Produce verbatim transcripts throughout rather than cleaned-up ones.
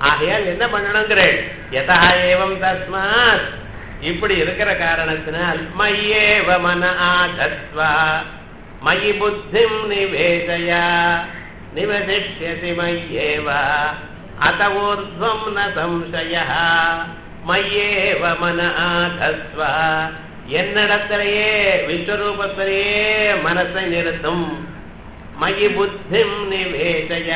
ஆகையால் என்ன பண்ணணுங்கிறேன் யதா ஏவம் தஸ்மாத் இப்படி இருக்கிற காரணத்தினால் மய்யேவ மன ஆதத்வா மயி புத்திம் நிவேசய நிவசிஷ்யசி மய்யேவ அத ஊர்த்வம் ந சம்சயः மய்யேவ மன ஆதத்வா என்னிடத்திலேயே விஸ்வரூபத்திலேயே மனசை நிறுத்தும் மயி புத்திம் நிவேசய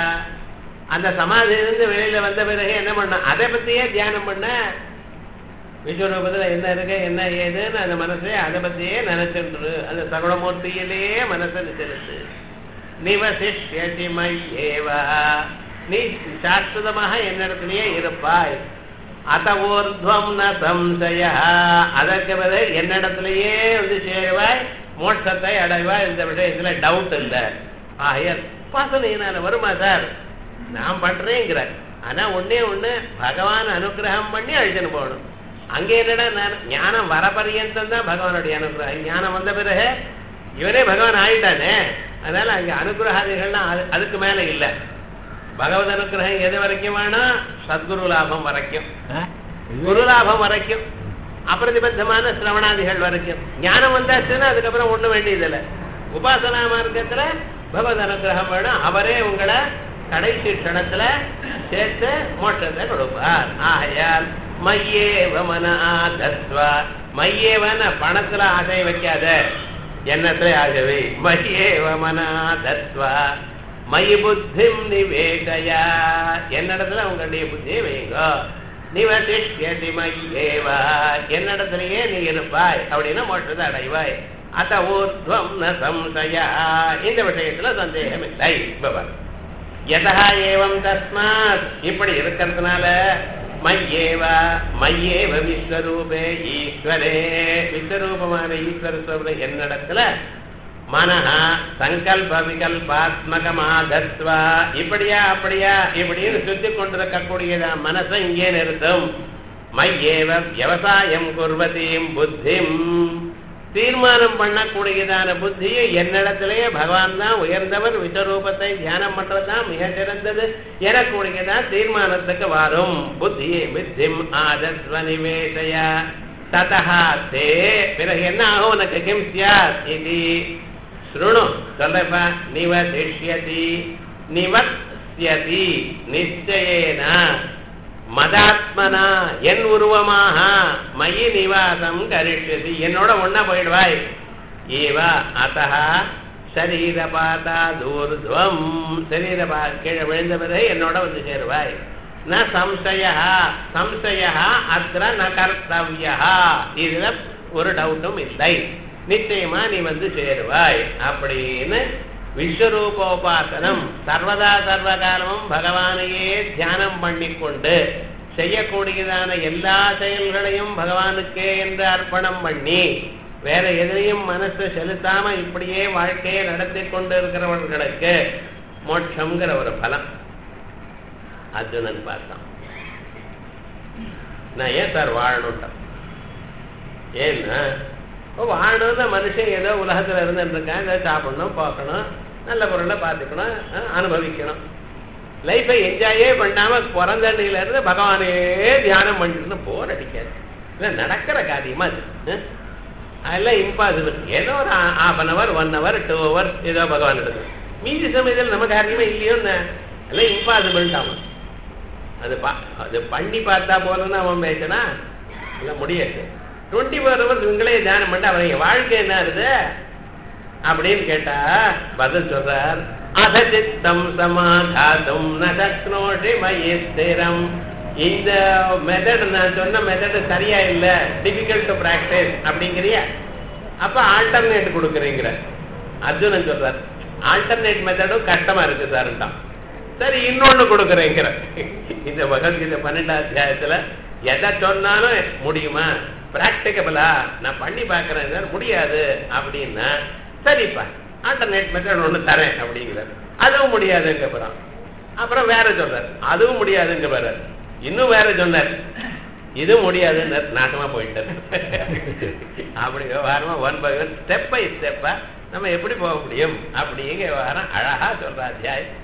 அந்த சமாதியிலிருந்து வெளியில வந்த பிறகு என்ன பண்ண அதை பத்தியே தியானம் பண்ண விஸ்வரூபத்துல என்ன இருக்கு என்ன ஏதுன்னு அந்த மனசே அதை பத்தியே நினைச்சுட்டு அந்த சகுணமூர்த்தியிலேயே மனசை செலுத்து நிவசிஷ்யசி மய்யேவ நீ சாஸ்வதமாக என்னிடத்திலேயே இருப்பாய் அத ஊர்த்வம் ந சம்சயः அதற்கு பிறகு என்னிடத்திலேயே வந்து சேருவாய் மோட்சத்தை அடைவாய் இந்த விஷயத்துல டவுட் இல்லை ஆயர் உபாசனையினால வருமா சார் நான் பண்றேங்கிற ஆனா ஒன்னே ஒண்ணு பகவான் அனுகிரகம் பண்ணி அழிச்சுன்னு போகணும் அங்கே என்னடா நான் ஞானம் வர பரியந்தம் தான் பகவானுடைய அனுகிரகம் ஞானம் வந்த பிறகு இவனே பகவான் ஆயிட்டானே அதனால அங்க அனுகிரகாதிகள்லாம் அதுக்கு மேல இல்ல பகவத் அனுகிரகம் எது வரைக்கும் வேணும் சத்குரு லாபம் வரைக்கும் குரு லாபம் வரைக்கும் அப்பிரதிபத்தமான சிரவணாதிகள் வரைக்கும் ஞானம் வந்தாச்சுன்னா அதுக்கப்புறம் ஒண்ணு வேண்டியதில்லை உபாசனா மார்க்கத்துல பகவத் அனுகிரகம் வேணும் அவரே உங்களை கடைசி க்ஷணத்துல சேர்த்து மோட்சத்தை கொடுப்பார் ஆகையால் மையேவ மன ஆதத்வா மையேவன பணத்துல ஆசை வைக்காத எண்ணத்துல ஆகவே மையேவ மன ஆதத்வா மயி புத்திம் நிவேசய என்னிடத்துல உங்களுடைய புத்தியை வைங்க நிவசிஷ்யசி மய்யேவ என்னிடத்திலேயே நீ இருப்பாய் அப்படின்னா மோட்சத்தை அடைவாய் அத ஊர்த்வம் ந சம்சயா இந்த விஷயத்துல சந்தேகம் இல்லை பகவான் யதா ஏவம் தஸ்மாத் இப்படி இருக்கிறதுனால மய்யேவ மய்யேவ விஸ்வரூபே ஈஸ்வரே விஸ்வரூபமான ஈஸ்வர ஸ்வரூபம் என்னிடத்துல மனஹ சங்கல்ப விகல்பாத்மகமாதத்வா இப்படியா அப்படியா இப்படின்னு சுத்தி கொண்டிருக்கக்கூடியதா மனசை இங்கே நிறுத்தும் மையேவ விவசாயம் குர்வதீம் புத்திம் தீர்மானம் பண்ணக்கூடியதான புத்தியை என்னிடத்திலேயே பகவான் தான் உயர்ந்தவர் விஸ்வரூபத்தை தியானம் பண்றதுதான் மிக சிறந்தது எனக்கூடியதான் தீர்மானத்துக்கு வரும் புத்தியை புத்திம் ஆதத்வ நிவேசய ததஹா தே பிறகு என்ன ஆகும் உனக்கு கிம் ஸ்யாத் இது ஸ்ருணு சொல்லப்பா நிவசிஷ்யதி நிவஸ்யதி நிச்சயேன மதாத்மனா என் உருவமாக மயி நிவாசம் கரிஷ்யதி என்னோட ஒன்னா போயிடுவாய் ஏவா அத்தஹ சரீரபாதா தூர்துவம் சரீரபா கீழே விழுந்த பிறகு என்னோட வந்து சேருவாய் ந சம்சய சம்சய அத்திர ந கர்த்தவ்யா இதுல ஒரு டவுட்டும் இல்லை நிச்சயமா நீ வந்து சேருவாய் அப்படின்னு விஸ்வரூபோபாசனம் சர்வதா சர்வகாலமும் பகவானையே தியானம் பண்ணிக்கொண்டு செய்யக்கூடியதான எல்லா செயல்களையும் பகவானுக்கே என்று அர்ப்பணம் பண்ணி வேற எதிலையும் மனசு செலுத்தாம இப்படியே வாழ்க்கையை நடத்தி கொண்டு இருக்கிறவர்களுக்கு மோட்சம்ங்கிற ஒரு பலம் அர்ஜுனன் பார்த்தான் நான் ஏன் சார் வாழணும்ட்டான் ஏன்னா வாழணும்னா மனுஷன் ஏதோ உலகத்துல இருந்துட்டு இருக்கான் ஏதோ சாப்பிடணும் பார்க்கணும் நல்ல பொருளை பார்த்துக்கணும் அனுபவிக்கணும் லைஃபை என்ஜாயே பண்ணாம பிறந்தண்ணில இருந்து பகவானே தியானம் பண்ணிட்டு போர் அடிக்காது இல்லை நடக்கிற காரியமா அது அதெல்லாம் இம்பாசிபிள் ஏதோ ஒரு half an hour one hour two hours ஏதோ பகவான் எடுக்கும் மீதி சமயத்தில் நம்ம காரியமே இல்லையோன்னு எல்லாம் இம்பாசிபிள் தான் அது பா அது பண்ணி பார்த்தா போலன்னு அவன் பேசினா இல்லை முடியாது டுவெண்ட்டி ஃபோர் ஹவர்ஸ் உங்களே தியானம் பண்ணிட்டு அவருடைய வாழ்க்கை என்ன இருது அப்படின்னு கேட்டா பதில் சொல்றார் அதசித்தம் சமாதாதும் நக்னோஷி மயிஸ்திரம் இந்த மெத்தட் நான் சொன்ன மெத்தட் சரியா இல்லை டிஃபிகல்ட் டு பிராக்டிஸ் அப்படிங்கிறியா அப்ப ஆல்டர்னேட் கொடுக்குறீங்கிற அர்ஜுனன் சொல்றார் ஆல்டர்னேட் மெத்தடும் கஷ்டமா இருக்கு சார்ட்டான் சரி இன்னொன்னு கொடுக்குறேங்கிற இந்த பகவத்கீதை பன்னெண்டாம் அத்தியாயத்துல எதை சொன்னாலும் முடியுமா பிராக்டிகபிளா நான் பண்ணி பார்க்கறேன் சார் முடியாது அப்படின்னா சரிப்பா ஆல்டர்னேட் மெத்தட் ஒன்று தரேன் அப்படிங்கிறார் அதுவும் முடியாதுங்க அப்புறம் அப்புறம் வேற சொல்றார் அதுவும் முடியாதுங்க பாரு இன்னும் வேற சொன்னார் இது முடியாதுன்னு நாசமா போயிட்டார் அப்படி விவகாரமா one by one step by ஸ்டெப்பா நம்ம எப்படி போக முடியும் அப்படிங்கிற விவகாரம் அழகா சொல்ற அத்தியாயம்